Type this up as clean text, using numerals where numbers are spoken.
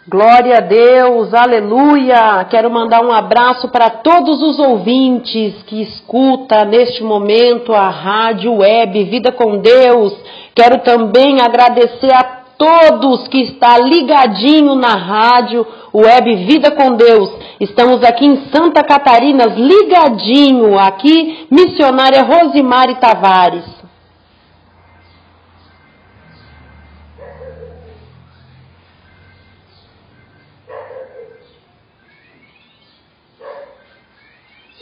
Glória a Deus, aleluia! Quero mandar um abraço para todos os ouvintes que escutam neste momento a rádio web Vida com Deus. Quero também agradecer a todos que estão ligadinho na rádio web Vida com Deus. Estamos aqui em Santa Catarina, ligadinho, aqui, missionária Rosimari Tavares.